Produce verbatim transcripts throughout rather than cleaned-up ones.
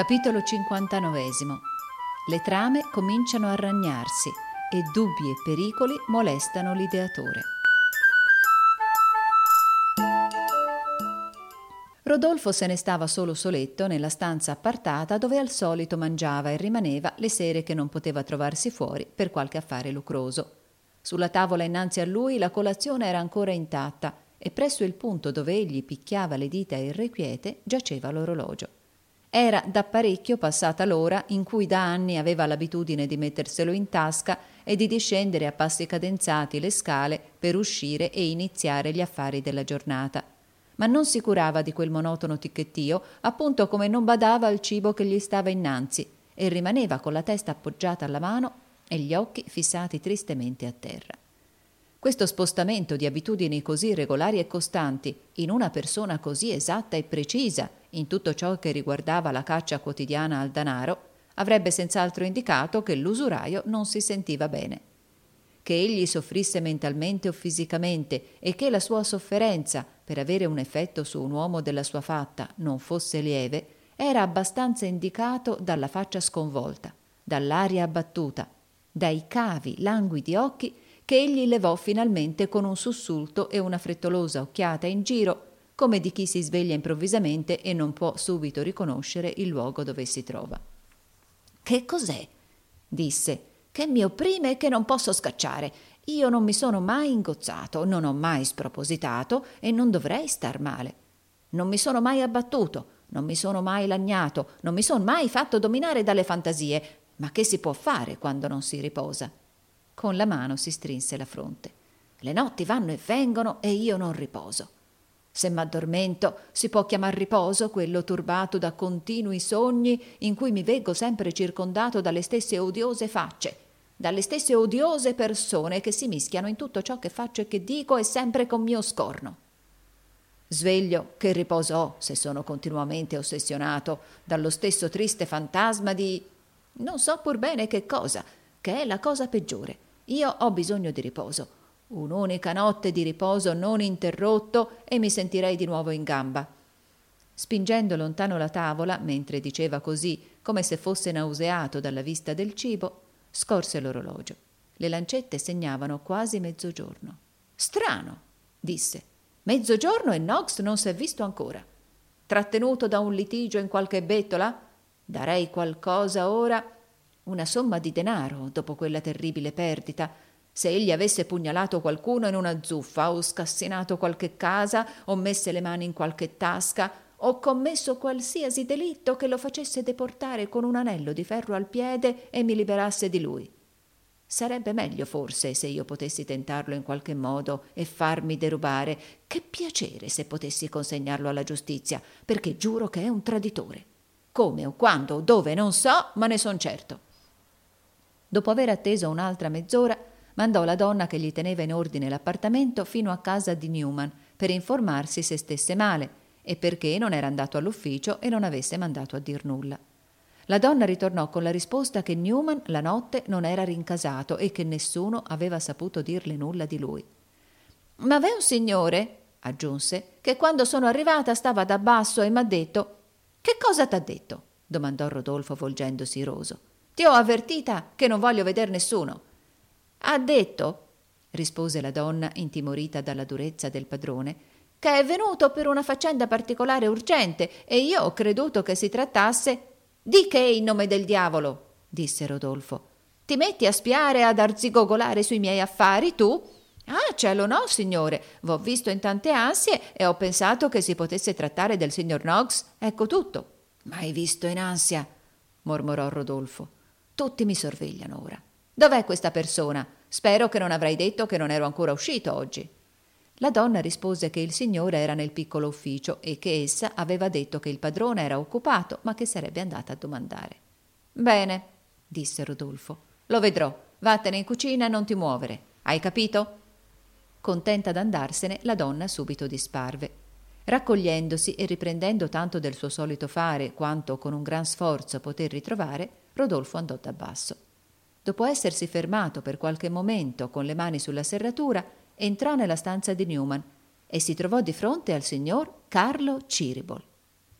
Capitolo cinquantanovesimo. Le trame cominciano a ragnarsi e dubbi e pericoli molestano l'ideatore. Rodolfo se ne stava solo soletto nella stanza appartata dove al solito mangiava e rimaneva le sere che non poteva trovarsi fuori per qualche affare lucroso. Sulla tavola innanzi a lui la colazione era ancora intatta e presso il punto dove egli picchiava le dita irrequiete giaceva l'orologio. Era da parecchio passata l'ora in cui da anni aveva l'abitudine di metterselo in tasca e di discendere a passi cadenzati le scale per uscire e iniziare gli affari della giornata. Ma non si curava di quel monotono ticchettio, appunto come non badava al cibo che gli stava innanzi, e rimaneva con la testa appoggiata alla mano e gli occhi fissati tristemente a terra. Questo spostamento di abitudini così regolari e costanti in una persona così esatta e precisa in tutto ciò che riguardava la caccia quotidiana al danaro avrebbe senz'altro indicato che l'usuraio non si sentiva bene. Che egli soffrisse mentalmente o fisicamente e che la sua sofferenza per avere un effetto su un uomo della sua fatta non fosse lieve era abbastanza indicato dalla faccia sconvolta, dall'aria abbattuta, dai cavi languidi occhi che egli levò finalmente con un sussulto e una frettolosa occhiata in giro, come di chi si sveglia improvvisamente e non può subito riconoscere il luogo dove si trova. «Che cos'è?» disse. «Che mi opprime e che non posso scacciare. Io non mi sono mai ingozzato, non ho mai spropositato e non dovrei star male. Non mi sono mai abbattuto, non mi sono mai lagnato, non mi sono mai fatto dominare dalle fantasie. Ma che si può fare quando non si riposa?» Con la mano si strinse la fronte. «Le notti vanno e vengono e io non riposo. Se m'addormento si può chiamar riposo quello turbato da continui sogni in cui mi veggo sempre circondato dalle stesse odiose facce, dalle stesse odiose persone che si mischiano in tutto ciò che faccio e che dico e sempre con mio scorno. Sveglio, che riposo ho se sono continuamente ossessionato dallo stesso triste fantasma di... non so pur bene che cosa, che è la cosa peggiore. Io ho bisogno di riposo. Un'unica notte di riposo non interrotto e mi sentirei di nuovo in gamba». Spingendo lontano la tavola, mentre diceva così, come se fosse nauseato dalla vista del cibo, scorse l'orologio. Le lancette segnavano quasi mezzogiorno. «Strano», disse. «Mezzogiorno e Knox non s'è visto ancora. Trattenuto da un litigio in qualche bettola? Darei qualcosa ora, una somma di denaro, dopo quella terribile perdita. Se egli avesse pugnalato qualcuno in una zuffa o scassinato qualche casa o messe le mani in qualche tasca o commesso qualsiasi delitto che lo facesse deportare con un anello di ferro al piede e mi liberasse di lui. Sarebbe meglio forse se io potessi tentarlo in qualche modo e farmi derubare. Che piacere se potessi consegnarlo alla giustizia, perché giuro che è un traditore. Come o quando o dove non so, ma ne son certo». Dopo aver atteso un'altra mezz'ora, mandò la donna che gli teneva in ordine l'appartamento fino a casa di Newman per informarsi se stesse male e perché non era andato all'ufficio e non avesse mandato a dir nulla. La donna ritornò con la risposta che Newman la notte non era rincasato e che nessuno aveva saputo dirle nulla di lui. «Ma v'è un signore», aggiunse, «che quando sono arrivata stava da basso e m'ha detto...» «Che cosa t'ha detto?» domandò Rodolfo volgendosi iroso. «Ti ho avvertita che non voglio veder nessuno». «Ha detto», rispose la donna intimorita dalla durezza del padrone, «che è venuto per una faccenda particolare urgente e io ho creduto che si trattasse...» «Di che, in nome del diavolo?» disse Rodolfo. «Ti metti a spiare e ad arzigogolare sui miei affari, tu?» «Ah, cielo no, signore, v'ho visto in tante ansie e ho pensato che si potesse trattare del signor Knox, ecco tutto». «Mai visto in ansia?» mormorò Rodolfo. «Tutti mi sorvegliano ora. Dov'è questa persona? Spero che non avrai detto che non ero ancora uscito oggi». La donna rispose che il signore era nel piccolo ufficio e che essa aveva detto che il padrone era occupato, ma che sarebbe andata a domandare. «Bene», disse Rodolfo, «lo vedrò. Vattene in cucina e non ti muovere. Hai capito?» Contenta d'andarsene, la donna subito disparve. Raccogliendosi e riprendendo tanto del suo solito fare quanto con un gran sforzo poté ritrovare, Rodolfo andò da basso. Dopo essersi fermato per qualche momento con le mani sulla serratura, entrò nella stanza di Newman e si trovò di fronte al signor Carlo Cheeryble.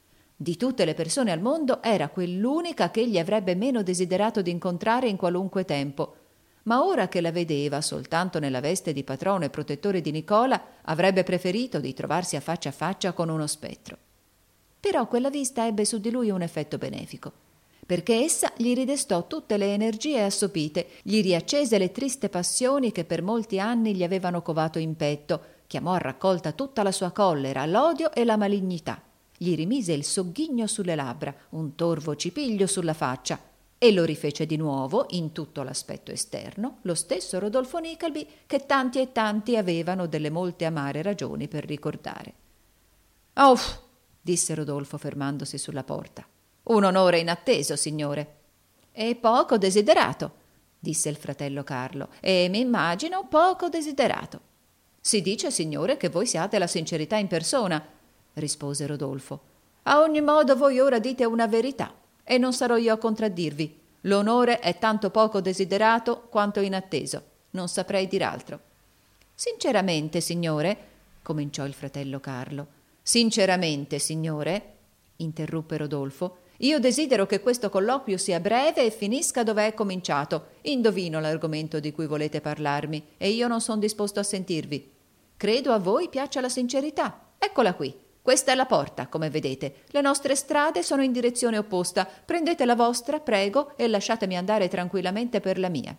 Di tutte le persone al mondo era quell'unica che egli avrebbe meno desiderato di incontrare in qualunque tempo. Ma ora che la vedeva soltanto nella veste di patrono e protettore di Nicola, avrebbe preferito di trovarsi a faccia a faccia con uno spettro. Però quella vista ebbe su di lui un effetto benefico, perché essa gli ridestò tutte le energie assopite, gli riaccese le triste passioni che per molti anni gli avevano covato in petto, chiamò a raccolta tutta la sua collera, l'odio e la malignità. Gli rimise il sogghigno sulle labbra, un torvo cipiglio sulla faccia, e lo rifece di nuovo, in tutto l'aspetto esterno, lo stesso Rodolfo Nickleby che tanti e tanti avevano delle molte amare ragioni per ricordare. «Uff!» disse Rodolfo fermandosi sulla porta. «Un onore inatteso, signore!» «E poco desiderato!» disse il fratello Carlo. «E mi immagino poco desiderato!» «Si dice, signore, che voi siate la sincerità in persona», rispose Rodolfo. «A ogni modo voi ora dite una verità, e non sarò io a contraddirvi. L'onore è tanto poco desiderato quanto inatteso. Non saprei dir altro». «Sinceramente, signore», cominciò il fratello Carlo. «Sinceramente, signore», interruppe Rodolfo, «io desidero che questo colloquio sia breve e finisca dove è cominciato. Indovino l'argomento di cui volete parlarmi, e io non son disposto a sentirvi. Credo a voi piaccia la sincerità. Eccola qui. Questa è la porta, come vedete. Le nostre strade sono in direzione opposta. Prendete la vostra, prego, e lasciatemi andare tranquillamente per la mia».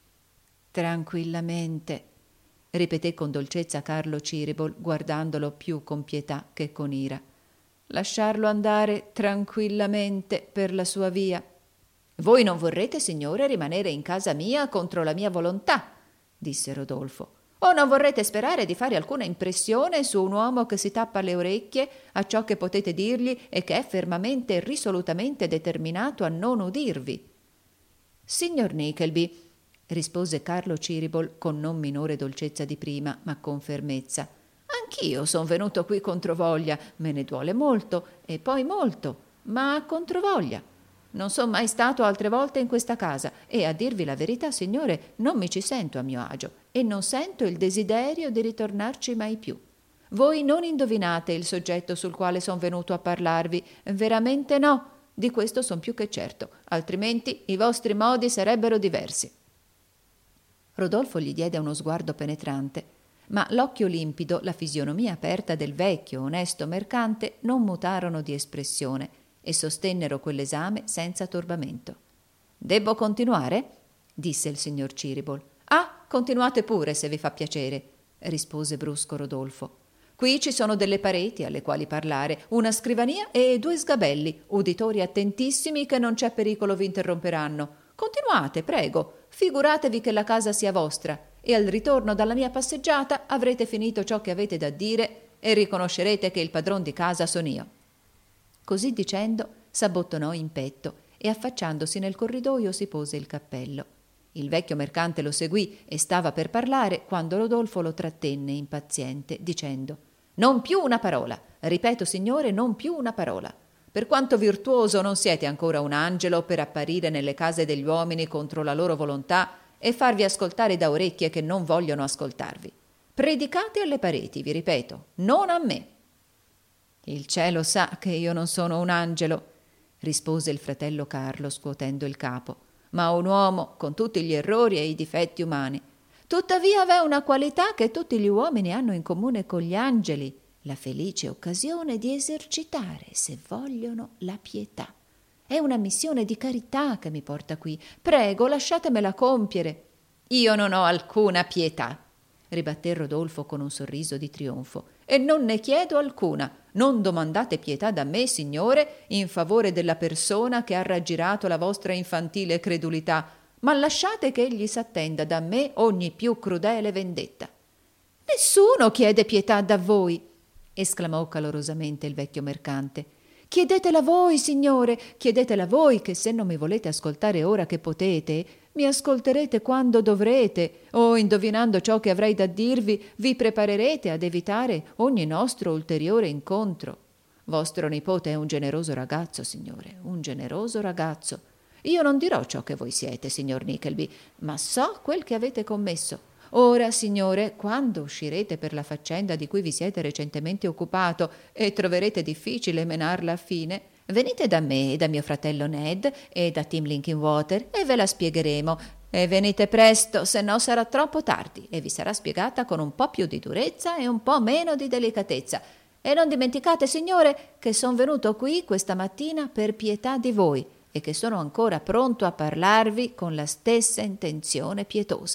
«Tranquillamente», ripeté con dolcezza Carlo Cyribol, guardandolo più con pietà che con ira. «Lasciarlo andare tranquillamente per la sua via». «Voi non vorrete, signore, rimanere in casa mia contro la mia volontà», disse Rodolfo. «O non vorrete sperare di fare alcuna impressione su un uomo che si tappa le orecchie a ciò che potete dirgli e che è fermamente e risolutamente determinato a non udirvi?» «Signor Nickleby», rispose Carlo Cyribol con non minore dolcezza di prima, ma con fermezza, «anch'io son venuto qui controvoglia, me ne duole molto, e poi molto, ma controvoglia. Non son mai stato altre volte in questa casa, e a dirvi la verità, signore, non mi ci sento a mio agio, e non sento il desiderio di ritornarci mai più. Voi non indovinate il soggetto sul quale son venuto a parlarvi, veramente no, di questo son più che certo, altrimenti i vostri modi sarebbero diversi». Rodolfo gli diede uno sguardo penetrante, ma l'occhio limpido, la fisionomia aperta del vecchio, onesto mercante non mutarono di espressione e sostennero quell'esame senza turbamento. «Debbo continuare?» disse il signor Cyribol. «Ah, continuate pure, se vi fa piacere», rispose brusco Rodolfo. «Qui ci sono delle pareti alle quali parlare, una scrivania e due sgabelli, uditori attentissimi che non c'è pericolo vi interromperanno. Continuate, prego, figuratevi che la casa sia vostra, e al ritorno dalla mia passeggiata avrete finito ciò che avete da dire e riconoscerete che il padron di casa son io». Così dicendo s'abbottonò in petto e affacciandosi nel corridoio si pose il cappello. Il vecchio mercante lo seguì e stava per parlare quando Rodolfo lo trattenne impaziente, dicendo: «Non più una parola, ripeto, signore, non più una parola. Per quanto virtuoso non siete ancora un angelo per apparire nelle case degli uomini contro la loro volontà e farvi ascoltare da orecchie che non vogliono ascoltarvi. Predicate alle pareti, vi ripeto, non a me». «Il cielo sa che io non sono un angelo», rispose il fratello Carlo scuotendo il capo, «ma un uomo con tutti gli errori e i difetti umani. Tuttavia v'è una qualità che tutti gli uomini hanno in comune con gli angeli, la felice occasione di esercitare, se vogliono, la pietà. È una missione di carità che mi porta qui. Prego, lasciatemela compiere». «Io non ho alcuna pietà», ribatté Rodolfo con un sorriso di trionfo, «e non ne chiedo alcuna. Non domandate pietà da me, signore, in favore della persona che ha raggirato la vostra infantile credulità, ma lasciate che egli s'attenda da me ogni più crudele vendetta». «Nessuno chiede pietà da voi», esclamò calorosamente il vecchio mercante. «Chiedetela voi, signore, chiedetela voi, che se non mi volete ascoltare ora che potete, mi ascolterete quando dovrete, o indovinando ciò che avrei da dirvi, vi preparerete ad evitare ogni nostro ulteriore incontro. Vostro nipote è un generoso ragazzo, signore, un generoso ragazzo. Io non dirò ciò che voi siete, signor Nickleby, ma so quel che avete commesso. Ora, signore, quando uscirete per la faccenda di cui vi siete recentemente occupato e troverete difficile menarla a fine, Venite da me e da mio fratello Ned e da Tim Linkinwater e ve la spiegheremo. E venite presto, se no sarà troppo tardi e vi sarà spiegata con un po' più di durezza e un po' meno di delicatezza. E non dimenticate, signore, che son venuto qui questa mattina per pietà di voi e che sono ancora pronto a parlarvi con la stessa intenzione pietosa».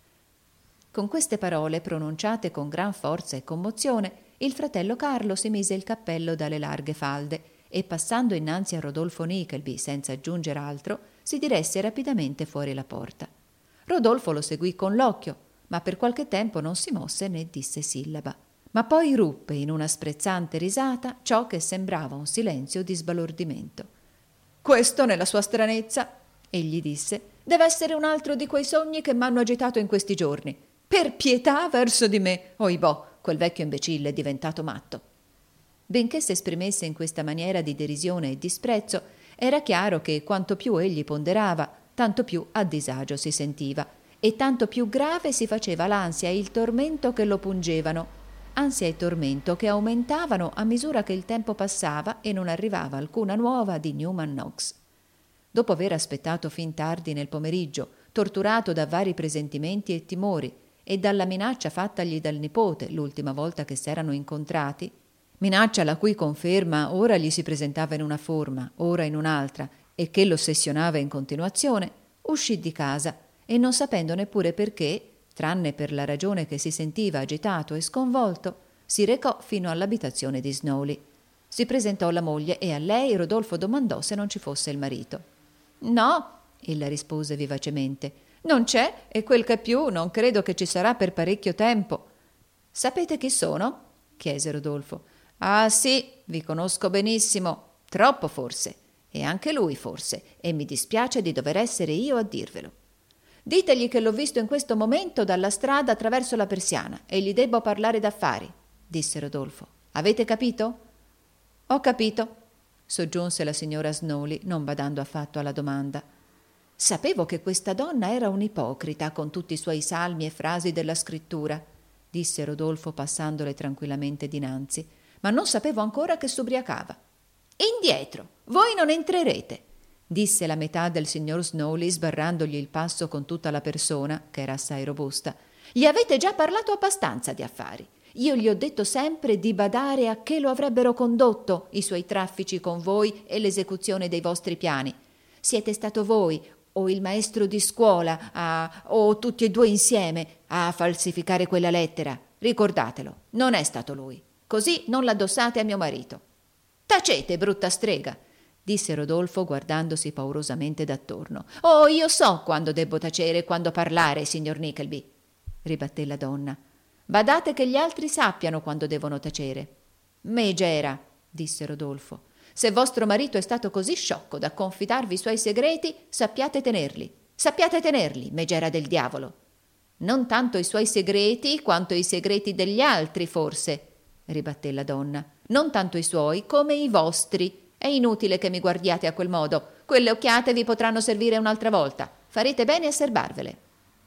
Con queste parole, pronunciate con gran forza e commozione, il fratello Carlo si mise il cappello dalle larghe falde e, passando innanzi a Rodolfo Nickleby senza aggiungere altro, si diresse rapidamente fuori la porta. Rodolfo lo seguì con l'occhio, ma per qualche tempo non si mosse né disse sillaba. Ma poi ruppe in una sprezzante risata ciò che sembrava un silenzio di sbalordimento. «Questo, nella sua stranezza», egli disse, «deve essere un altro di quei sogni che m'hanno agitato in questi giorni. Per pietà verso di me, oibò, quel vecchio imbecille è diventato matto». Benché si esprimesse in questa maniera di derisione e disprezzo, era chiaro che quanto più egli ponderava, tanto più a disagio si sentiva, e tanto più grave si faceva l'ansia e il tormento che lo pungevano, ansia e tormento che aumentavano a misura che il tempo passava e non arrivava alcuna nuova di Newman Knox. Dopo aver aspettato fin tardi nel pomeriggio, torturato da vari presentimenti e timori, e dalla minaccia fattagli dal nipote l'ultima volta che s'erano incontrati, minaccia la cui conferma ora gli si presentava in una forma, ora in un'altra, e che l'ossessionava in continuazione, uscì di casa e, non sapendo neppure perché, tranne per la ragione che si sentiva agitato e sconvolto, si recò fino all'abitazione di Snowley. Si presentò la moglie e a lei Rodolfo domandò se non ci fosse il marito. «No», ella rispose vivacemente, «non c'è e quel che più non credo che ci sarà per parecchio tempo». «Sapete chi sono?» chiese Rodolfo. «Ah sì, vi conosco benissimo, troppo forse, e anche lui forse, e mi dispiace di dover essere io a dirvelo. Ditegli che l'ho visto in questo momento dalla strada attraverso la persiana e gli debbo parlare d'affari», disse Rodolfo. «Avete capito?» «Ho capito», soggiunse la signora Snowley, non badando affatto alla domanda. «Sapevo che questa donna era un'ipocrita con tutti i suoi salmi e frasi della scrittura», disse Rodolfo passandole tranquillamente dinanzi, «ma non sapevo ancora che s'ubriacava». «Indietro, voi non entrerete», disse la metà del signor Snowley sbarrandogli il passo con tutta la persona, che era assai robusta. «Gli avete già parlato abbastanza di affari. Io gli ho detto sempre di badare a che lo avrebbero condotto i suoi traffici con voi e l'esecuzione dei vostri piani. Siete stato voi o il maestro di scuola a, o tutti e due insieme a falsificare quella lettera. Ricordatelo, non è stato lui. Così non l'addossate a mio marito». «Tacete, brutta strega», disse Rodolfo guardandosi paurosamente d'attorno. «Oh, io so quando debbo tacere e quando parlare, signor Nickleby», ribatté la donna. «Badate che gli altri sappiano quando devono tacere». «Megera», disse Rodolfo, «se vostro marito è stato così sciocco da confidarvi i suoi segreti, sappiate tenerli. Sappiate tenerli, megera del diavolo. Non tanto i suoi segreti quanto i segreti degli altri, forse», ribatté la donna. «Non tanto i suoi come i vostri. È inutile che mi guardiate a quel modo. Quelle occhiate vi potranno servire un'altra volta. Farete bene a serbarvele».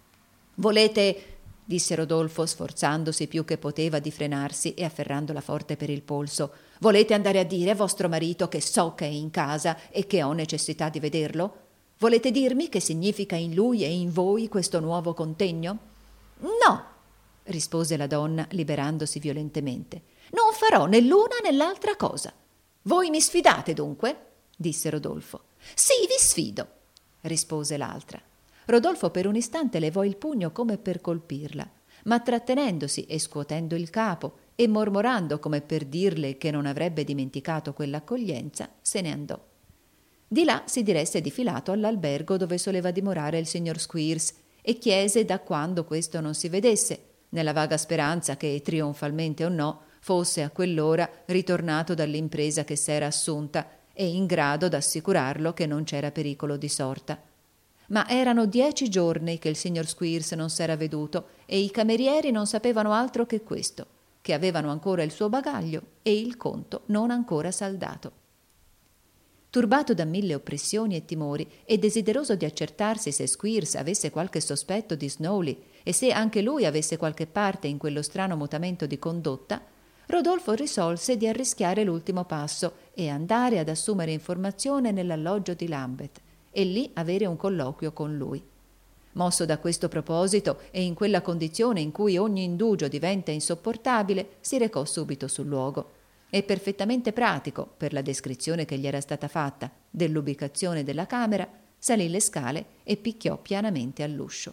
«Volete», disse Rodolfo, sforzandosi più che poteva di frenarsi e afferrandola forte per il polso, «volete andare a dire a vostro marito che so che è in casa e che ho necessità di vederlo? Volete dirmi che significa in lui e in voi questo nuovo contegno?» «No», rispose la donna, liberandosi violentemente. «Non farò né l'una né l'altra cosa». «Voi mi sfidate dunque?» disse Rodolfo. «Sì, vi sfido», rispose l'altra. Rodolfo per un istante levò il pugno come per colpirla, ma trattenendosi e scuotendo il capo e mormorando come per dirle che non avrebbe dimenticato quell'accoglienza, se ne andò. Di là si diresse difilato all'albergo dove soleva dimorare il signor Squeers e chiese da quando questo non si vedesse, nella vaga speranza che, trionfalmente o no, fosse a quell'ora ritornato dall'impresa che s'era assunta e in grado d'assicurarlo che non c'era pericolo di sorta. Ma erano dieci giorni che il signor Squeers non s'era veduto e i camerieri non sapevano altro che questo, che avevano ancora il suo bagaglio e il conto non ancora saldato. Turbato da mille oppressioni e timori e desideroso di accertarsi se Squeers avesse qualche sospetto di Snowley e se anche lui avesse qualche parte in quello strano mutamento di condotta, Rodolfo risolse di arrischiare l'ultimo passo e andare ad assumere informazione nell'alloggio di Lambeth e lì avere un colloquio con lui. Mosso da questo proposito e in quella condizione in cui ogni indugio diventa insopportabile, si recò subito sul luogo. E perfettamente pratico, per la descrizione che gli era stata fatta dell'ubicazione della camera, salì le scale e picchiò pianamente all'uscio.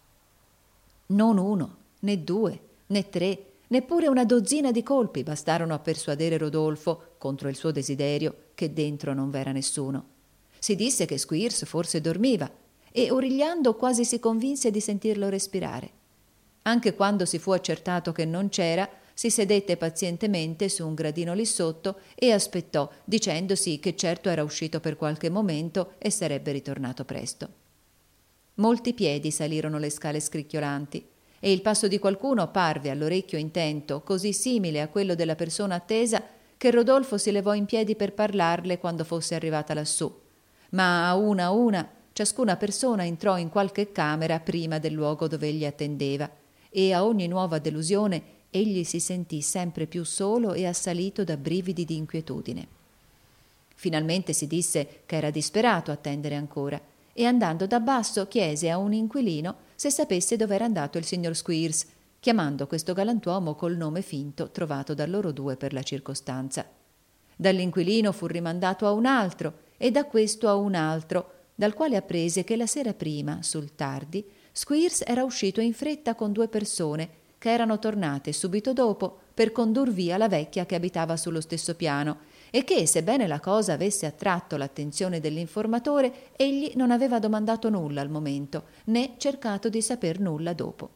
Non uno, né due, né tre, neppure una dozzina di colpi bastarono a persuadere Rodolfo, contro il suo desiderio, che dentro non v'era nessuno. Si disse che Squeers forse dormiva, e origliando quasi si convinse di sentirlo respirare. Anche quando si fu accertato che non c'era, si sedette pazientemente su un gradino lì sotto e aspettò, dicendosi che certo era uscito per qualche momento e sarebbe ritornato presto. Molti piedi salirono le scale scricchiolanti e il passo di qualcuno parve all'orecchio intento così simile a quello della persona attesa che Rodolfo si levò in piedi per parlarle quando fosse arrivata lassù. Ma a una a una ciascuna persona entrò in qualche camera prima del luogo dove egli attendeva e a ogni nuova delusione egli si sentì sempre più solo e assalito da brividi di inquietudine. Finalmente si disse che era disperato attendere ancora e andando da basso chiese a un inquilino se sapesse dove era andato il signor Squeers, chiamando questo galantuomo col nome finto trovato da loro due per la circostanza. Dall'inquilino fu rimandato a un altro e da questo a un altro, dal quale apprese che la sera prima, sul tardi, Squeers era uscito in fretta con due persone che erano tornate subito dopo per condur via la vecchia che abitava sullo stesso piano e che, sebbene la cosa avesse attratto l'attenzione dell'informatore, egli non aveva domandato nulla al momento, né cercato di saper nulla dopo.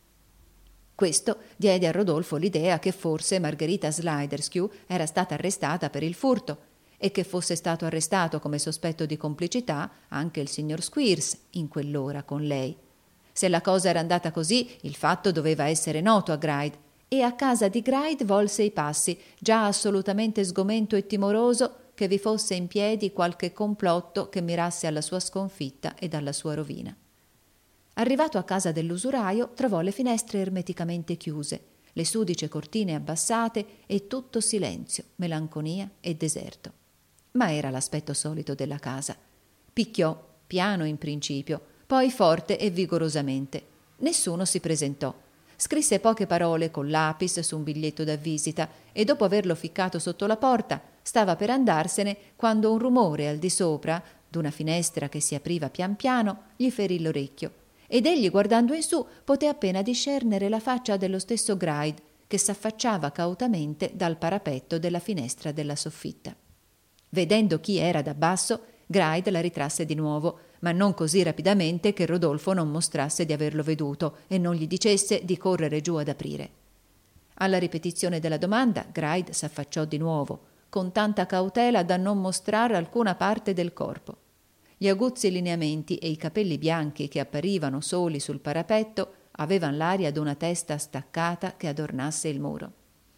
Questo diede a Rodolfo l'idea che forse Margherita Sliderskew era stata arrestata per il furto e che fosse stato arrestato come sospetto di complicità anche il signor Squeers in quell'ora con lei. Se la cosa era andata così, il fatto doveva essere noto a Gride, e a casa di Gride volse i passi, già assolutamente sgomento e timoroso che vi fosse in piedi qualche complotto che mirasse alla sua sconfitta ed alla sua rovina. Arrivato a casa dell'usuraio, trovò le finestre ermeticamente chiuse, le sudice cortine abbassate e tutto silenzio, melanconia e deserto. Ma era l'aspetto solito della casa. Picchiò, piano in principio, poi forte e vigorosamente. Nessuno si presentò. Scrisse poche parole con lapis su un biglietto da visita e dopo averlo ficcato sotto la porta stava per andarsene quando un rumore al di sopra, d'una finestra che si apriva pian piano, gli ferì l'orecchio ed egli guardando in su poté appena discernere la faccia dello stesso Gride che s'affacciava cautamente dal parapetto della finestra della soffitta. Vedendo chi era da basso, Gride la ritrasse di nuovo, ma non così rapidamente che Rodolfo non mostrasse di averlo veduto e non gli dicesse di correre giù ad aprire. Alla ripetizione della domanda, Gride s'affacciò di nuovo, con tanta cautela da non mostrare alcuna parte del corpo. Gli aguzzi lineamenti e i capelli bianchi che apparivano soli sul parapetto avevan l'aria d'una testa staccata che adornasse il muro.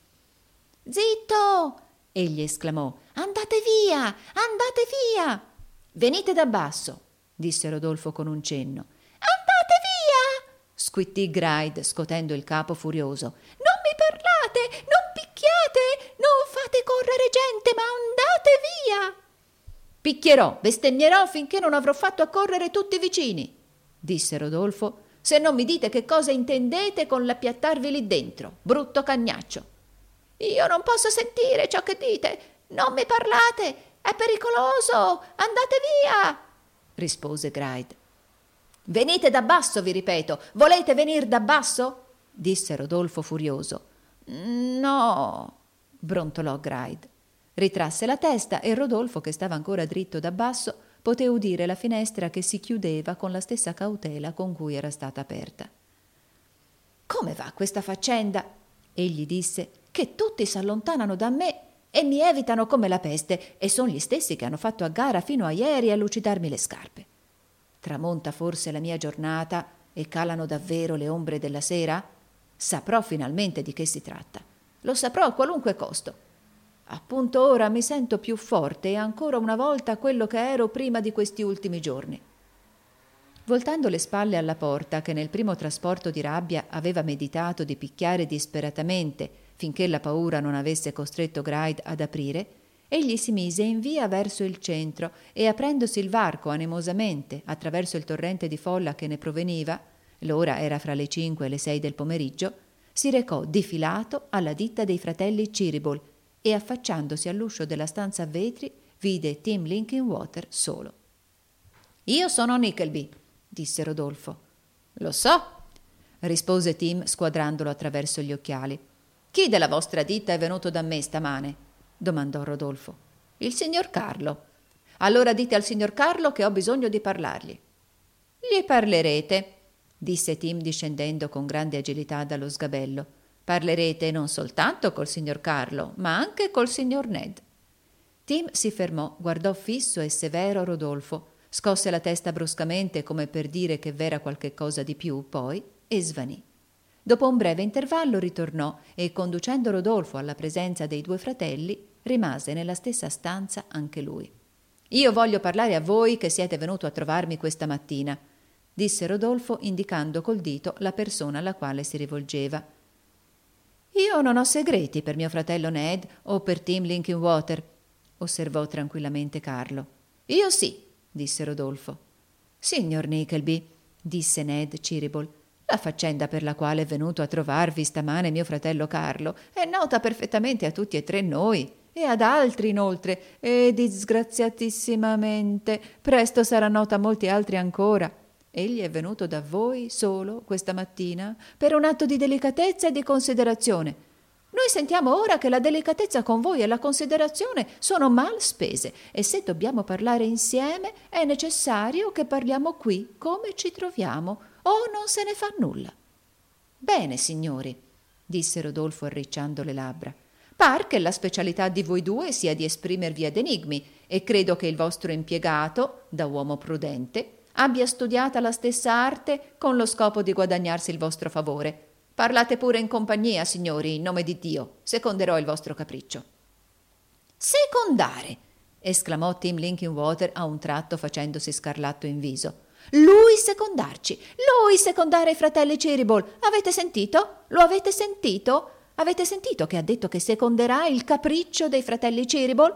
«Zitto!» egli esclamò. «Andate via! Andate via!» «Venite da basso!» disse Rodolfo con un cenno. «Andate via!» squittì Gride, scotendo il capo furioso. «Non mi parlate! Non picchiate! Non fate correre gente, ma andate via!» «Picchierò, bestemmierò finché non avrò fatto accorrere tutti i vicini!» disse Rodolfo. «Se non mi dite che cosa intendete con l'appiattarvi lì dentro, brutto cagnaccio!» «Io non posso sentire ciò che dite! Non mi parlate! È pericoloso! Andate via!» rispose Gride. «Venite da basso, vi ripeto! Volete venir da basso?» disse Rodolfo furioso. «No!» brontolò Gride. Ritrasse la testa e Rodolfo, che stava ancora dritto da basso, poté udire la finestra che si chiudeva con la stessa cautela con cui era stata aperta. «Come va questa faccenda?» egli disse, «che tutti s'allontanano da me e mi evitano come la peste, e son gli stessi che hanno fatto a gara fino a ieri a lucidarmi le scarpe. Tramonta forse la mia giornata e calano davvero le ombre della sera? Saprò finalmente di che si tratta. Lo saprò a qualunque costo. Appunto ora mi sento più forte e ancora una volta quello che ero prima di questi ultimi giorni». Voltando le spalle alla porta, che nel primo trasporto di rabbia aveva meditato di picchiare disperatamente, finché la paura non avesse costretto Gride ad aprire, egli si mise in via verso il centro e, aprendosi il varco animosamente attraverso il torrente di folla che ne proveniva, l'ora era fra le cinque e le sei del pomeriggio, si recò difilato alla ditta dei fratelli Cheeryble e, affacciandosi all'uscio della stanza a vetri, vide Tim Linkinwater solo. «Io sono Nickleby», disse Rodolfo. «Lo so», rispose Tim squadrandolo attraverso gli occhiali. «Chi della vostra ditta è venuto da me stamane?» domandò Rodolfo. «Il signor Carlo». «Allora dite al signor Carlo che ho bisogno di parlargli». «Gli parlerete», disse Tim discendendo con grande agilità dallo sgabello. «Parlerete non soltanto col signor Carlo, ma anche col signor Ned». Tim si fermò, guardò fisso e severo Rodolfo, scosse la testa bruscamente come per dire che v'era qualche cosa di più, poi e svanì. Dopo un breve intervallo ritornò e, conducendo Rodolfo alla presenza dei due fratelli, rimase nella stessa stanza anche lui. «Io voglio parlare a voi che siete venuto a trovarmi questa mattina», disse Rodolfo indicando col dito la persona alla quale si rivolgeva. «Io non ho segreti per mio fratello Ned o per Tim Linkinwater», osservò tranquillamente Carlo. «Io sì», disse Rodolfo. «Signor Nickleby», disse Ned Cheeryble, «la faccenda per la quale è venuto a trovarvi stamane mio fratello Carlo è nota perfettamente a tutti e tre noi e ad altri inoltre, e disgraziatissimamente presto sarà nota a molti altri ancora. Egli è venuto da voi solo questa mattina per un atto di delicatezza e di considerazione. Noi sentiamo ora che la delicatezza con voi e la considerazione sono mal spese e se dobbiamo parlare insieme è necessario che parliamo qui come ci troviamo o non se ne fa nulla». «Bene, signori», disse Rodolfo arricciando le labbra, «par che la specialità di voi due sia di esprimervi ad enigmi e credo che il vostro impiegato, da uomo prudente, abbia studiata la stessa arte con lo scopo di guadagnarsi il vostro favore. Parlate pure in compagnia, signori, in nome di Dio. Seconderò il vostro capriccio». «Secondare!» esclamò Tim Linkinwater a un tratto facendosi scarlatto in viso. «Lui secondarci! Lui secondare i fratelli Cheeryble! Avete sentito? Lo avete sentito? Avete sentito che ha detto che seconderà il capriccio dei fratelli Cheeryble?»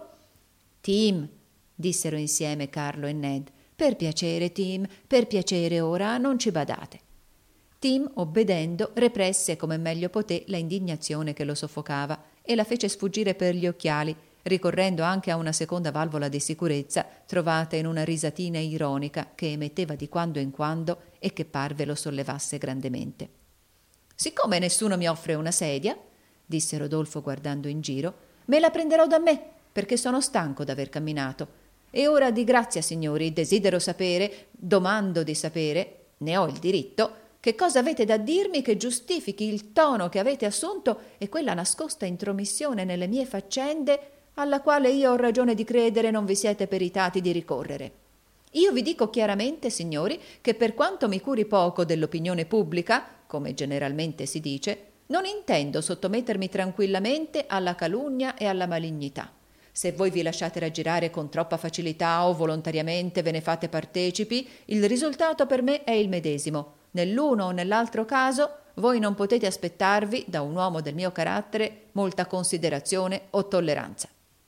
«Tim», dissero insieme Carlo e Ned, «per piacere, Tim, per piacere ora, non ci badate». Tim, obbedendo, represse come meglio poté la indignazione che lo soffocava e la fece sfuggire per gli occhiali, ricorrendo anche a una seconda valvola di sicurezza trovata in una risatina ironica che emetteva di quando in quando e che parve lo sollevasse grandemente. «Siccome nessuno mi offre una sedia», disse Rodolfo guardando in giro, «me la prenderò da me, perché sono stanco d'aver camminato. E ora di grazia, signori, desidero sapere, domando di sapere, ne ho il diritto, che cosa avete da dirmi che giustifichi il tono che avete assunto e quella nascosta intromissione nelle mie faccende alla quale io ho ragione di credere non vi siete peritati di ricorrere. Io vi dico chiaramente, signori, che per quanto mi curi poco dell'opinione pubblica, come generalmente si dice, non intendo sottomettermi tranquillamente alla calunnia e alla malignità. Se voi vi lasciate raggirare con troppa facilità o volontariamente ve ne fate partecipi, il risultato per me è il medesimo. Nell'uno o nell'altro caso voi non potete aspettarvi da un uomo del mio carattere molta considerazione o tolleranza».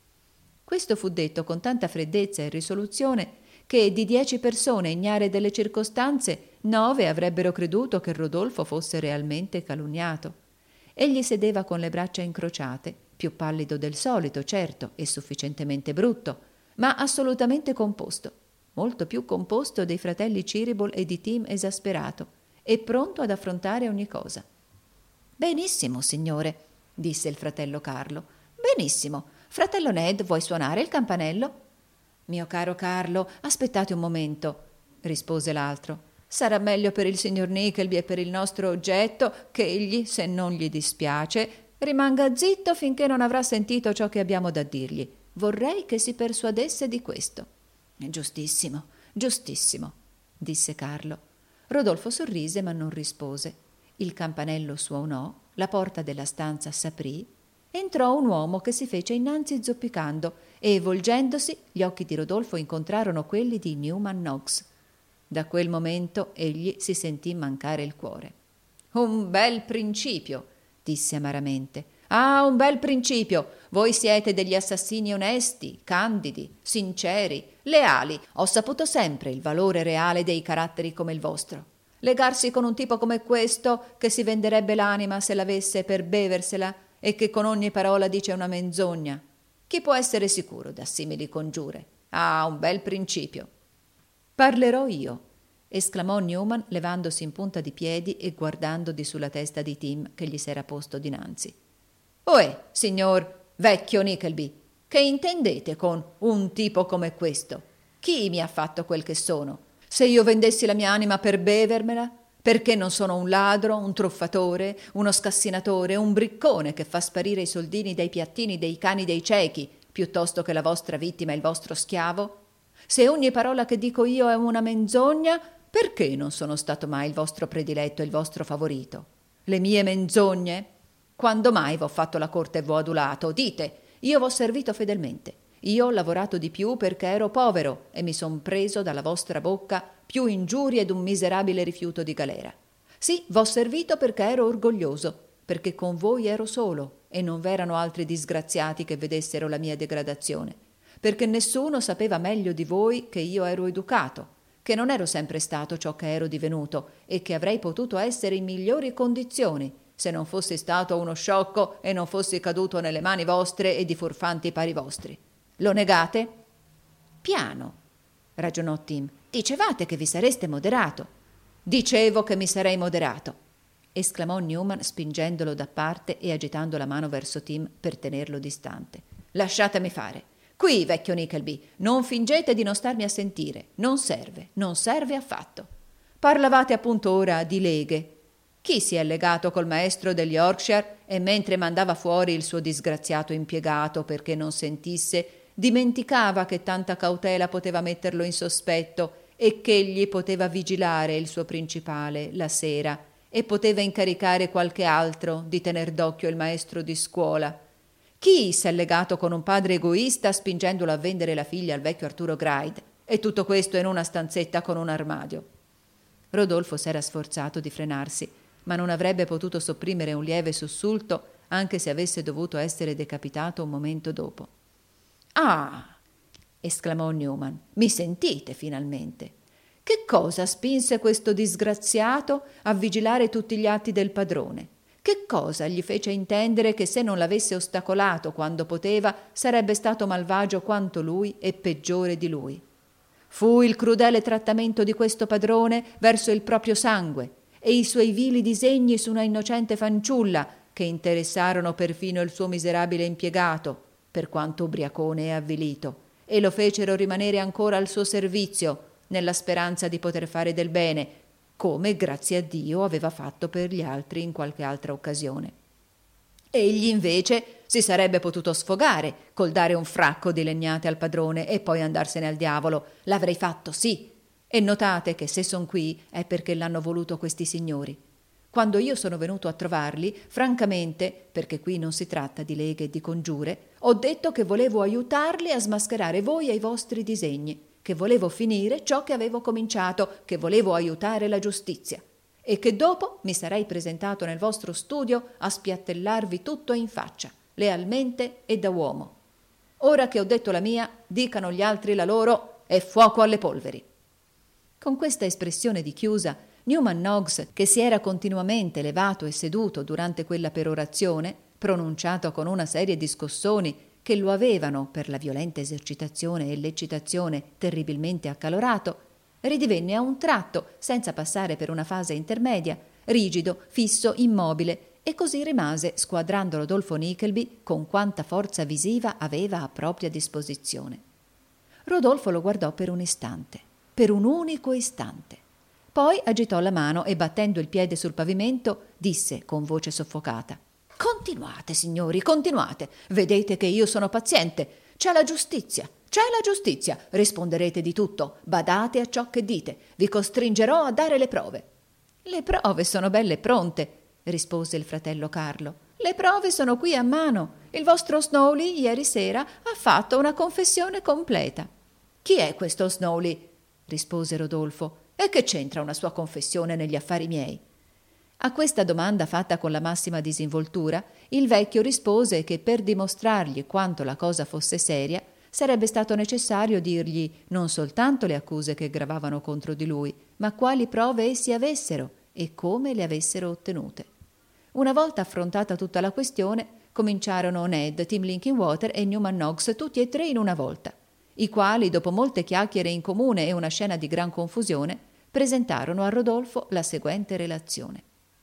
Questo fu detto con tanta freddezza e risoluzione che di dieci persone ignare delle circostanze, nove avrebbero creduto che Rodolfo fosse realmente calunniato. Egli sedeva con le braccia incrociate, più pallido del solito, certo, e sufficientemente brutto, ma assolutamente composto, molto più composto dei fratelli Cheeryble e di Tim esasperato, e pronto ad affrontare ogni cosa. «Benissimo, signore», disse il fratello Carlo. «Benissimo. Fratello Ned, vuoi suonare il campanello?» «Mio caro Carlo, aspettate un momento», rispose l'altro. «Sarà meglio per il signor Nickleby e per il nostro oggetto che egli, se non gli dispiace, rimanga zitto finché non avrà sentito ciò che abbiamo da dirgli. Vorrei che si persuadesse di questo». «Giustissimo, giustissimo», disse Carlo. Rodolfo sorrise ma non rispose. Il campanello suonò, la porta della stanza s'aprì, entrò un uomo che si fece innanzi zoppicando e, volgendosi, gli occhi di Rodolfo incontrarono quelli di Newman Knox. Da quel momento egli si sentì mancare il cuore. «Un bel principio», disse amaramente, Ah, un bel principio. Voi siete degli assassini onesti, candidi, sinceri, leali. Ho saputo sempre il valore reale dei caratteri come il vostro. Legarsi con un tipo come questo, che si venderebbe l'anima se l'avesse per beversela e che con ogni parola dice una menzogna. Chi può essere sicuro da simili congiure? Ah, un bel principio. Parlerò io, esclamò Newman levandosi in punta di piedi e guardando di sulla testa di Tim che gli s'era posto dinanzi. Ohè, signor vecchio Nickleby, che intendete con un tipo come questo? Chi mi ha fatto quel che sono? Se io vendessi la mia anima per bevermela? Perché non sono un ladro, un truffatore, uno scassinatore, un briccone che fa sparire i soldini dai piattini dei cani dei ciechi, piuttosto che la vostra vittima e il vostro schiavo? Se ogni parola che dico io è una menzogna, perché non sono stato mai il vostro prediletto e il vostro favorito? Le mie menzogne? Quando mai v'ho fatto la corte e v'ho adulato? Dite, io v'ho servito fedelmente. Io ho lavorato di più perché ero povero e mi son preso dalla vostra bocca più ingiurie d'un miserabile rifiuto di galera. Sì, v'ho servito perché ero orgoglioso, perché con voi ero solo e non v'erano altri disgraziati che vedessero la mia degradazione, perché nessuno sapeva meglio di voi che io ero educato, che non ero sempre stato ciò che ero divenuto e che avrei potuto essere in migliori condizioni se non fossi stato uno sciocco e non fossi caduto nelle mani vostre e di furfanti pari vostri. Lo negate? Piano, ragionò Tim. Dicevate che vi sareste moderato. Dicevo che mi sarei moderato, esclamò Newman spingendolo da parte e agitando la mano verso Tim per tenerlo distante. Lasciatemi fare. Qui, vecchio Nickleby, non fingete di non starmi a sentire. Non serve, non serve affatto. Parlavate appunto ora di leghe. Chi si è legato col maestro degli Yorkshire e mentre mandava fuori il suo disgraziato impiegato perché non sentisse, dimenticava che tanta cautela poteva metterlo in sospetto e ch'egli poteva vigilare il suo principale la sera e poteva incaricare qualche altro di tener d'occhio il maestro di scuola? Chi s'è legato con un padre egoista spingendolo a vendere la figlia al vecchio Arturo Gride? E tutto questo in una stanzetta con un armadio. Rodolfo s'era sforzato di frenarsi, ma non avrebbe potuto sopprimere un lieve sussulto anche se avesse dovuto essere decapitato un momento dopo. «Ah!» esclamò Newman. «Mi sentite finalmente? Che cosa spinse questo disgraziato a vigilare tutti gli atti del padrone? Che cosa gli fece intendere che se non l'avesse ostacolato quando poteva sarebbe stato malvagio quanto lui e peggiore di lui? Fu il crudele trattamento di questo padrone verso il proprio sangue e i suoi vili disegni su una innocente fanciulla che interessarono perfino il suo miserabile impiegato, per quanto ubriacone e avvilito, e lo fecero rimanere ancora al suo servizio, nella speranza di poter fare del bene, come, grazie a Dio, aveva fatto per gli altri in qualche altra occasione. Egli invece si sarebbe potuto sfogare col dare un fracco di legnate al padrone e poi andarsene al diavolo. L'avrei fatto, sì. E notate che se son qui è perché l'hanno voluto questi signori. Quando io sono venuto a trovarli, francamente, perché qui non si tratta di leghe e di congiure, ho detto che volevo aiutarli a smascherare voi e i vostri disegni, che volevo finire ciò che avevo cominciato, che volevo aiutare la giustizia e che dopo mi sarei presentato nel vostro studio a spiattellarvi tutto in faccia, lealmente e da uomo. Ora che ho detto la mia, dicano gli altri la loro e fuoco alle polveri». Con questa espressione di chiusa, Newman Noggs, che si era continuamente levato e seduto durante quella perorazione, pronunciata con una serie di scossoni che lo avevano, per la violenta esercitazione e l'eccitazione, terribilmente accalorato, ridivenne a un tratto, senza passare per una fase intermedia, rigido, fisso, immobile, e così rimase squadrando Rodolfo Nickleby con quanta forza visiva aveva a propria disposizione. Rodolfo lo guardò per un istante, per un unico istante. Poi agitò la mano e, battendo il piede sul pavimento, disse con voce soffocata: «Continuate, signori, continuate. Vedete che io sono paziente. C'è la giustizia, c'è la giustizia. Risponderete di tutto. Badate a ciò che dite. Vi costringerò a dare le prove». «Le prove sono belle pronte», rispose il fratello Carlo. «Le prove sono qui a mano. Il vostro Snowley ieri sera ha fatto una confessione completa». «Chi è questo Snowley?» rispose Rodolfo. «E che c'entra una sua confessione negli affari miei?» A questa domanda fatta con la massima disinvoltura, il vecchio rispose che per dimostrargli quanto la cosa fosse seria sarebbe stato necessario dirgli non soltanto le accuse che gravavano contro di lui, ma quali prove essi avessero e come le avessero ottenute. Una volta affrontata tutta la questione, cominciarono Ned, Tim Linkinwater e Newman Knox tutti e tre in una volta, i quali, dopo molte chiacchiere in comune e una scena di gran confusione, presentarono a Rodolfo la seguente relazione.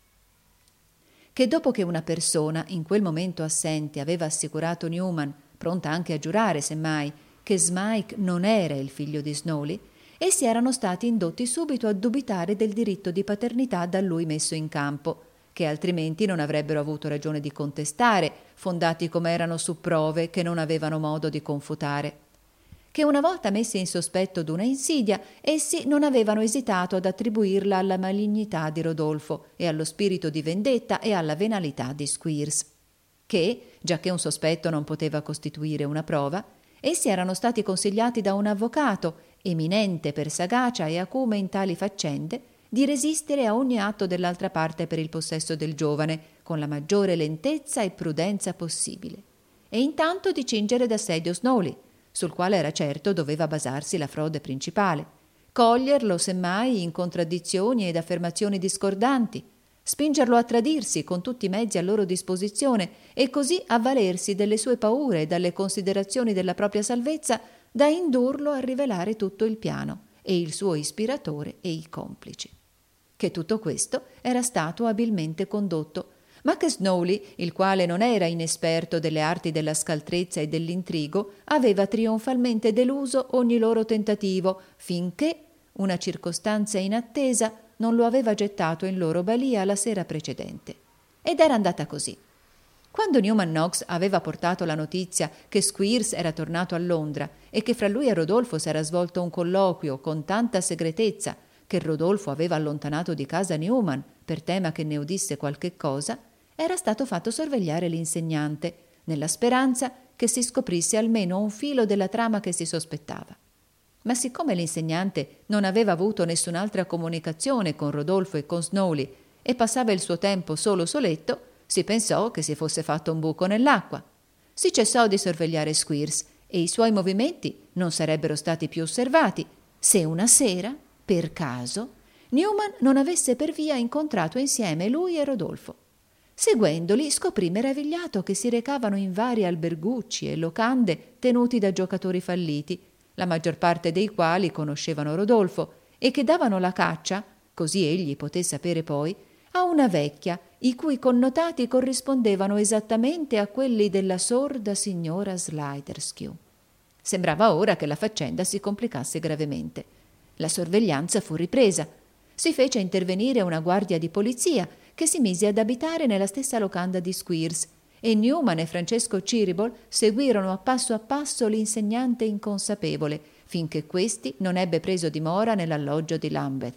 Che dopo che una persona, in quel momento assente, aveva assicurato Newman, pronta anche a giurare, semmai, che Smike non era il figlio di Snowley, essi erano stati indotti subito a dubitare del diritto di paternità da lui messo in campo, che altrimenti non avrebbero avuto ragione di contestare, fondati come erano su prove che non avevano modo di confutare. Che una volta messi in sospetto d'una insidia, essi non avevano esitato ad attribuirla alla malignità di Rodolfo e allo spirito di vendetta e alla venalità di Squeers. Che, giacché un sospetto non poteva costituire una prova, essi erano stati consigliati da un avvocato, eminente per sagacia e acume in tali faccende, di resistere a ogni atto dell'altra parte per il possesso del giovane, con la maggiore lentezza e prudenza possibile, e intanto di cingere d'assedio Snowley, sul quale era certo doveva basarsi la frode principale, coglierlo semmai in contraddizioni ed affermazioni discordanti, spingerlo a tradirsi con tutti i mezzi a loro disposizione e così avvalersi delle sue paure e dalle considerazioni della propria salvezza da indurlo a rivelare tutto il piano e il suo ispiratore e i complici. Che tutto questo era stato abilmente condotto, ma che Snowley, il quale non era inesperto delle arti della scaltrezza e dell'intrigo, aveva trionfalmente deluso ogni loro tentativo, finché una circostanza inattesa non lo aveva gettato in loro balia la sera precedente. Ed era andata così. Quando Newman Knox aveva portato la notizia che Squeers era tornato a Londra e che fra lui e Rodolfo s'era svolto un colloquio con tanta segretezza che Rodolfo aveva allontanato di casa Newman per tema che ne udisse qualche cosa, era stato fatto sorvegliare l'insegnante, nella speranza che si scoprisse almeno un filo della trama che si sospettava. Ma siccome l'insegnante non aveva avuto nessun'altra comunicazione con Rodolfo e con Snowley e passava il suo tempo solo soletto, si pensò che si fosse fatto un buco nell'acqua. Si cessò di sorvegliare Squeers e i suoi movimenti non sarebbero stati più osservati se una sera, per caso, Newman non avesse per via incontrato insieme lui e Rodolfo. Seguendoli scoprì meravigliato che si recavano in vari albergucci e locande tenuti da giocatori falliti, la maggior parte dei quali conoscevano Rodolfo e che davano la caccia, così egli poté sapere poi, a una vecchia i cui connotati corrispondevano esattamente a quelli della sorda signora Sliderskew. Sembrava ora che la faccenda si complicasse gravemente. La sorveglianza fu ripresa. Si fece intervenire una guardia di polizia che si mise ad abitare nella stessa locanda di Squeers e Newman e Francesco Cheeryble seguirono a passo a passo l'insegnante inconsapevole finché questi non ebbe preso dimora nell'alloggio di Lambeth.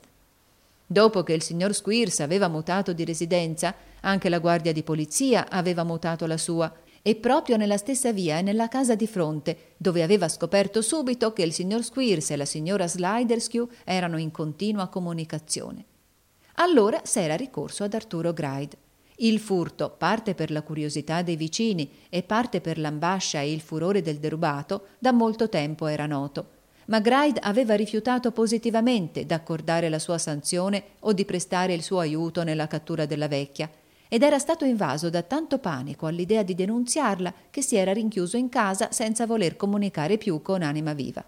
Dopo che il signor Squeers aveva mutato di residenza, anche la guardia di polizia aveva mutato la sua, e proprio nella stessa via e nella casa di fronte, dove aveva scoperto subito che il signor Squeers e la signora Sliderskew erano in continua comunicazione. Allora s'era ricorso ad Arturo Gride. Il furto, parte per la curiosità dei vicini e parte per l'ambascia e il furore del derubato, da molto tempo era noto. Ma Gride aveva rifiutato positivamente d'accordare la sua sanzione o di prestare il suo aiuto nella cattura della vecchia, ed era stato invaso da tanto panico all'idea di denunziarla che si era rinchiuso in casa senza voler comunicare più con anima viva.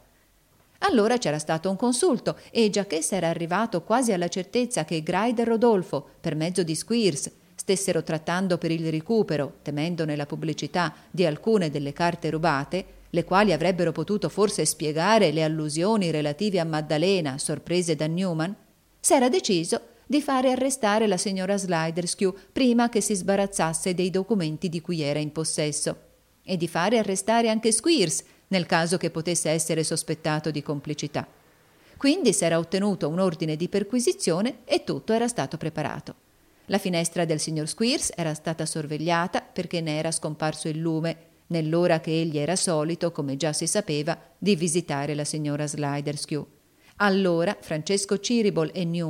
Allora c'era stato un consulto e, giacché s'era arrivato quasi alla certezza che Gride e Rodolfo, per mezzo di Squeers, stessero trattando per il recupero, temendone la pubblicità, di alcune delle carte rubate, le quali avrebbero potuto forse spiegare le allusioni relative a Maddalena sorprese da Newman, s'era deciso di fare arrestare la signora Sliderskew prima che si sbarazzasse dei documenti di cui era in possesso, e di fare arrestare anche Squeers nel caso che potesse essere sospettato di complicità. Quindi s'era ottenuto un ordine di perquisizione e tutto era stato preparato. La finestra del signor Squeers era stata sorvegliata perché ne era scomparso il lume, nell'ora che egli era solito, come già si sapeva, di visitare la signora Sliderskew. Allora Francesco Cheeryble e Newman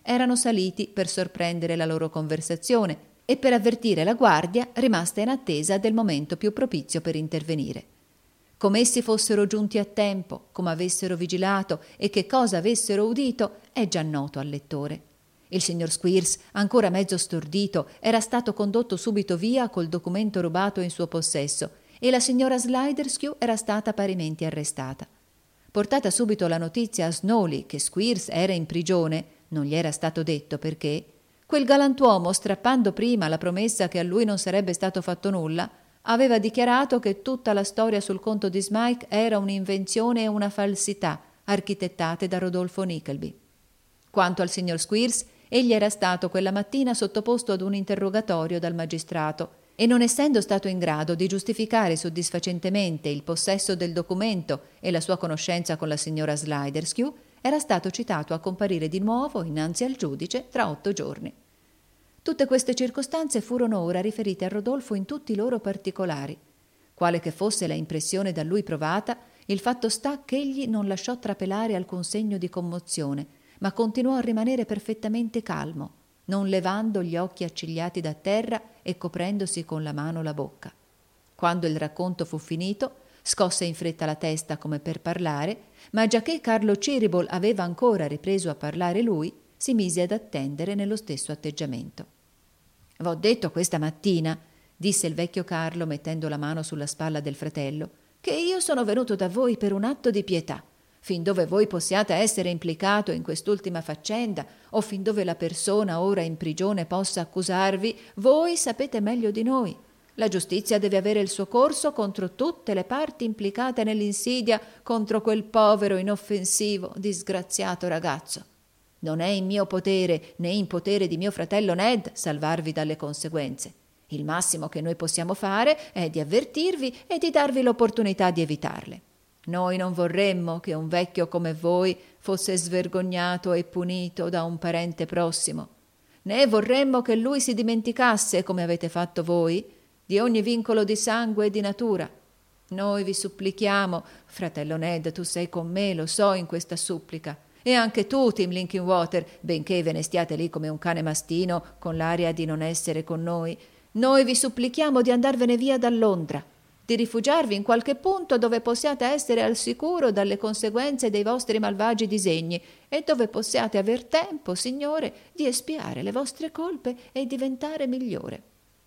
erano saliti per sorprendere la loro conversazione e per avvertire la guardia rimasta in attesa del momento più propizio per intervenire. Come essi fossero giunti a tempo, come avessero vigilato e che cosa avessero udito è già noto al lettore. Il signor Squeers, ancora mezzo stordito, era stato condotto subito via col documento rubato in suo possesso e la signora Sliderskew era stata parimenti arrestata. Portata subito la notizia a Snowley che Squeers era in prigione, non gli era stato detto perché, quel galantuomo, strappando prima la promessa che a lui non sarebbe stato fatto nulla, aveva dichiarato che tutta la storia sul conto di Smike era un'invenzione e una falsità architettate da Rodolfo Nickleby. Quanto al signor Squeers, egli era stato quella mattina sottoposto ad un interrogatorio dal magistrato e non essendo stato in grado di giustificare soddisfacentemente il possesso del documento e la sua conoscenza con la signora Sliderskew, era stato citato a comparire di nuovo innanzi al giudice tra otto giorni. Tutte queste circostanze furono ora riferite a Rodolfo in tutti i loro particolari. Quale che fosse la impressione da lui provata, il fatto sta ch'egli non lasciò trapelare alcun segno di commozione, ma continuò a rimanere perfettamente calmo, non levando gli occhi accigliati da terra e coprendosi con la mano la bocca. Quando il racconto fu finito, scosse in fretta la testa come per parlare, ma giacché Carlo Cheeryble aveva ancora ripreso a parlare lui, si mise ad attendere nello stesso atteggiamento. «V'ho detto questa mattina», disse il vecchio Carlo mettendo la mano sulla spalla del fratello, «che io sono venuto da voi per un atto di pietà. Fin dove voi possiate essere implicato in quest'ultima faccenda o fin dove la persona ora in prigione possa accusarvi, voi sapete meglio di noi. La giustizia deve avere il suo corso contro tutte le parti implicate nell'insidia contro quel povero, inoffensivo, disgraziato ragazzo. Non è in mio potere né in potere di mio fratello Ned salvarvi dalle conseguenze. Il massimo che noi possiamo fare è di avvertirvi e di darvi l'opportunità di evitarle. Noi non vorremmo che un vecchio come voi fosse svergognato e punito da un parente prossimo, né vorremmo che lui si dimenticasse, come avete fatto voi, di ogni vincolo di sangue e di natura. Noi vi supplichiamo, fratello Ned, tu sei con me, lo so, in questa supplica, e anche tu, Tim Linkinwater, benché ve ne stiate lì come un cane mastino, con l'aria di non essere con noi, noi vi supplichiamo di andarvene via da Londra, di rifugiarvi in qualche punto dove possiate essere al sicuro dalle conseguenze dei vostri malvagi disegni e dove possiate aver tempo, Signore, di espiare le vostre colpe e diventare migliore.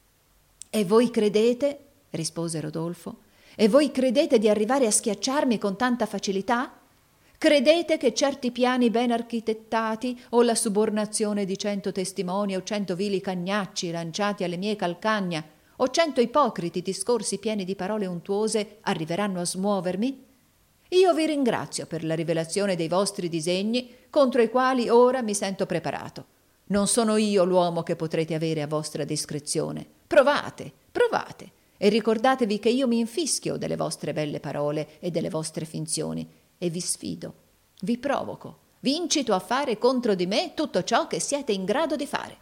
E voi credete, rispose Rodolfo, e voi credete di arrivare a schiacciarmi con tanta facilità? Credete che certi piani ben architettati o la subornazione di cento testimoni o cento vili cagnacci lanciati alle mie calcagna o cento ipocriti discorsi pieni di parole untuose arriveranno a smuovermi? Io vi ringrazio per la rivelazione dei vostri disegni contro i quali ora mi sento preparato. Non sono io l'uomo che potrete avere a vostra discrezione. Provate, provate e ricordatevi che io mi infischio delle vostre belle parole e delle vostre finzioni e vi sfido, vi provoco, vi incito a fare contro di me tutto ciò che siete in grado di fare.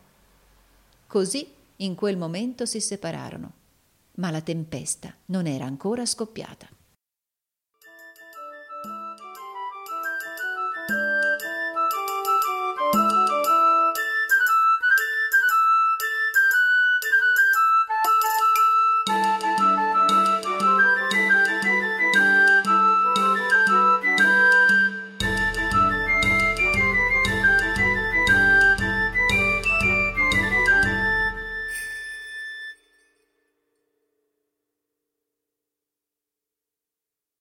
Così in quel momento si separarono, ma la tempesta non era ancora scoppiata.